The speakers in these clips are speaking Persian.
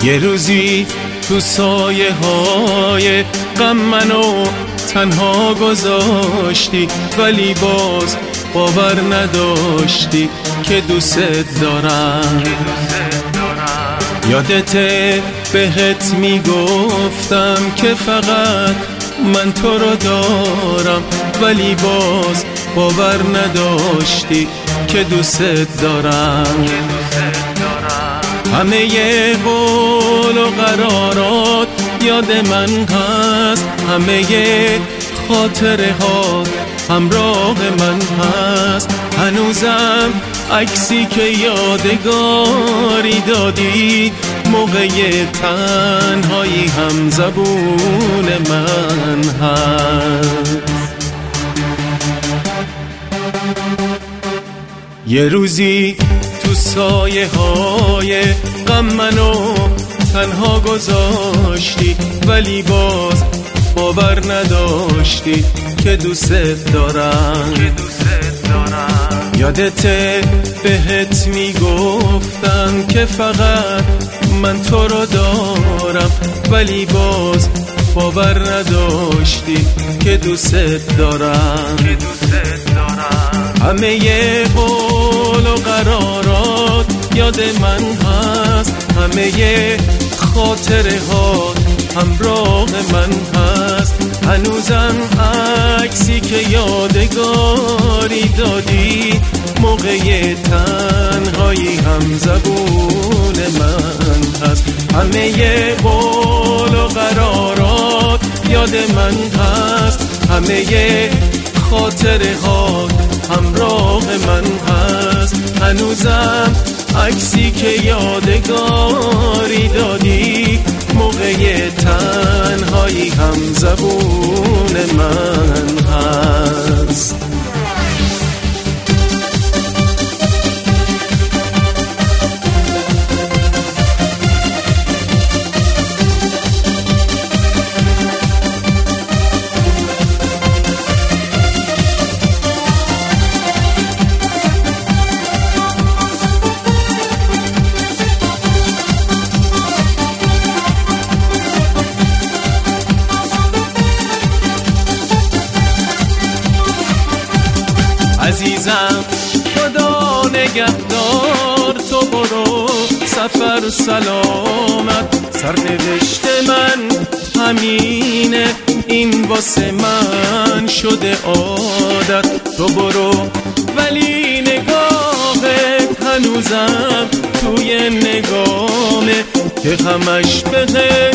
یه روزی تو سایه های غم منو تنها گذاشتی، ولی باز باور نداشتی که دوست دارم. یادته بهت میگفتم که فقط من تو رو دارم، ولی باز باور نداشتی که دوست دارم. همه ی قول و قرارات یاد من هست، همه ی خاطره ها همراه من هست. هنوزم عکسی که یادگاری دادی موقع تنهایی هم زبون من هست. یه روزی تو سایه های غم منو تنها گذاشتی، ولی باز باور نداشتی که دوست دارم. یادته بهت میگفتم که فقط من تو رو دارم، ولی باز باور نداشتی که دوست دارم. همه ی قول و قرارات یاد من هست، همه ی خاطره ها همراه من هست. هنوزم عکسی که یادگاری دادی موقع تنهایی هم زبون من هست. همه ی قول و قرارات یاد من هست، همه ی خاطره ها همراه من هست. هنوزم عکسی که یادگاری دادی موقع تنهایی هم زبون من هست. عزیزم خدا نگهدار، تو برو سفر سلامت. سرنوشت من همینه، این واسه من شده عادت. تو برو ولی نگاهت هنوزم توی نگامه که همش بهم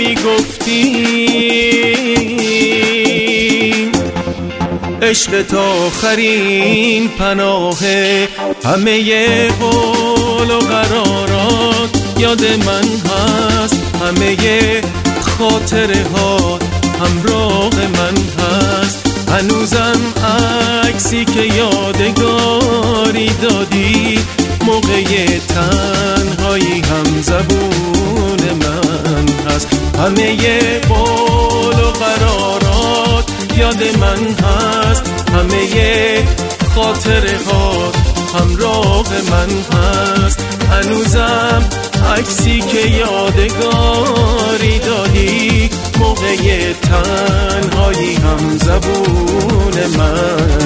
میگفتی عشق تا آخرین پناهه. همه ی قول و قرارات یاد من هست، همه ی خاطره ها همراه من هست. هنوزم عکسی که یادگاری دادی موقع تنهایی هم زبون من هست. همه ی قول و قرارات یاد من هست، همه ی خاطره ها همراه من هست. هنوزم عکسی که یادگاری دادی موقع تنهایی هم زبون من